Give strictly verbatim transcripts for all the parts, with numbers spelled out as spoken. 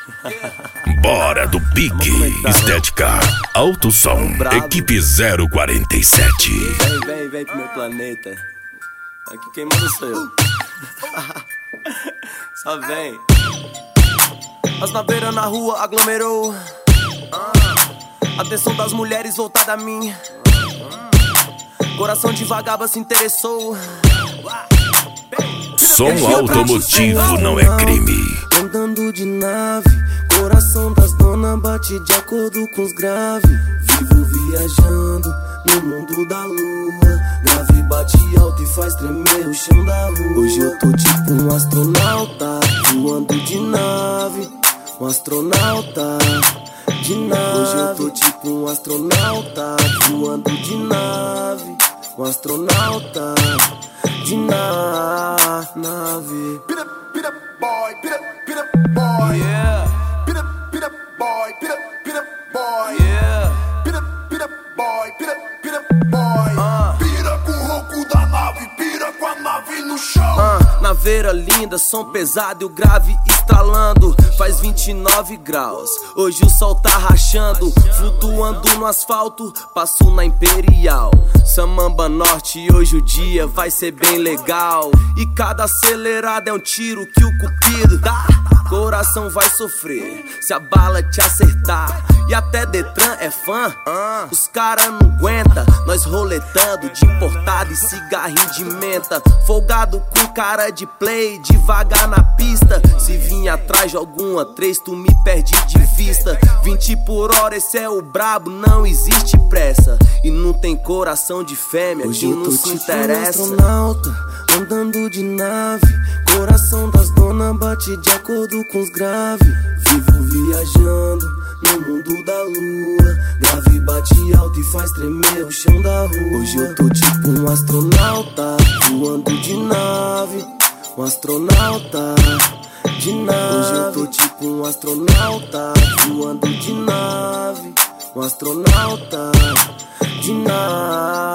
Bora do pique, estética, alto som, equipe zero quarenta e sete. Vem, vem, vem pro meu planeta. Aqui quem manda sou eu. Só vem. As naveiras na rua aglomerou. Atenção das mulheres voltada a mim. Coração de vagaba se interessou. Som automotivo não é crime. Andando de nave, coração das donas bate de acordo com os graves. Vivo viajando no mundo da lua. Grave bate alto e faz tremer o chão da rua. Hoje eu tô tipo um astronauta, voando de nave. Um astronauta de nave. Hoje eu tô tipo um astronauta, voando de nave. Um astronauta de na nave. Pit up, pit up, boy, pit up, pit up, boy. Yeah. Pit up, pit up, boy, pit up, pit up, boy. Yeah. Pit up, pit up, boy, pit up, pit up, boy. Uh. Pira com o ronco da nave, pira com a nave no chão. Uh, naveira linda, som pesado e o grave estralando. Faz vinte e nove graus, hoje o sol tá rachando. Flutuando no asfalto, passo na Imperial Samamba Norte, hoje o dia vai ser bem legal. E cada acelerada é um tiro que o cupido dá. Coração vai sofrer se a bala te acertar. E até Detran é fã, os cara não aguenta. Nós roletando de importado e cigarrinho de menta. Folgado com cara de play, devagar na pista. Se vir atrás de alguma três, tu me perde de vista. Vinte por hora, esse é o brabo, não existe pressa. E não tem coração de fêmea, hoje que eu não tô se tipo interessa. Um astronauta, andando de nave. Coração das donas bate de acordo com os graves. Vivo viajando no mundo da lua. Grave bate alto e faz tremer o chão da rua. Hoje eu tô tipo um astronauta, voando de nave. Um astronauta de nave. Hoje eu tô tipo um astronauta, voando de nave. Um astronauta de na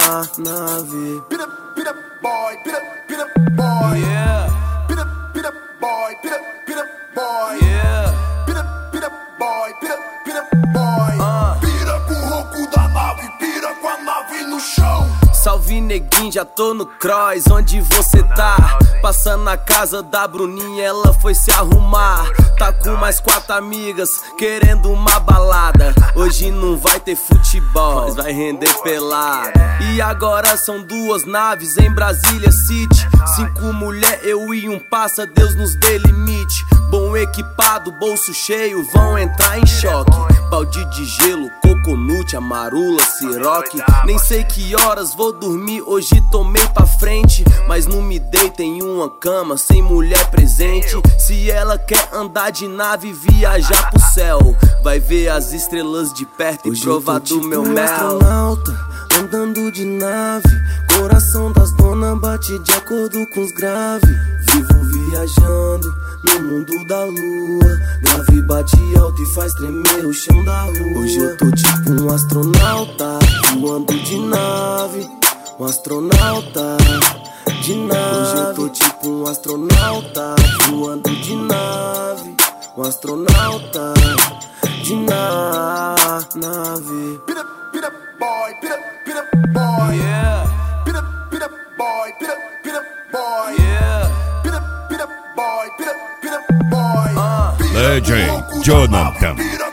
nave. Pit up, pit up, boy, pit up, pit up, boy. Yeah. Pit up, pit up, boy, pit up, pit up, boy. Yeah. Pit up, pit up, boy, pit up, pit up, boy. Uh. Pira com o ronco da nave, pira com a nave no chão. Salve neguinho, já tô no cross, onde você tá? Passando na casa da Bruninha, ela foi se arrumar. Tá com mais quatro amigas, querendo uma balada. Hoje não vai ter futebol, mas vai render pelada. E agora são duas naves em Brasília City. Cinco mulher, eu e um passa, Deus nos dê limite. Bom equipado, bolso cheio, vão entrar em choque. Balde de gelo, coconut, amarula, siroque. Nem sei que horas vou dormir, hoje tomei pra frente. Mas não me deito em uma cama sem mulher presente. Se ela quer andar de nave, viajar pro céu, vai ver as estrelas de perto e provar do meu um mel. Astronauta, andando de nave. Coração das donas bate de acordo com os graves. Vivo viajando no mundo da lua. Grave bate alto e faz tremer o chão da rua. Hoje eu tô tipo um astronauta, voando de nave. Um astronauta de nave. Hoje eu tô tipo um astronauta, voando de nave. Um astronauta de na nave. Pit up, pit up, boy, pit up, pit up, boy. Yeah. Pit up, pit up, boy, pit up, pit up, boy. Yeah. Pit up, pit up, boy, pit up, pit up, boy. Uh. Legend Jonathan.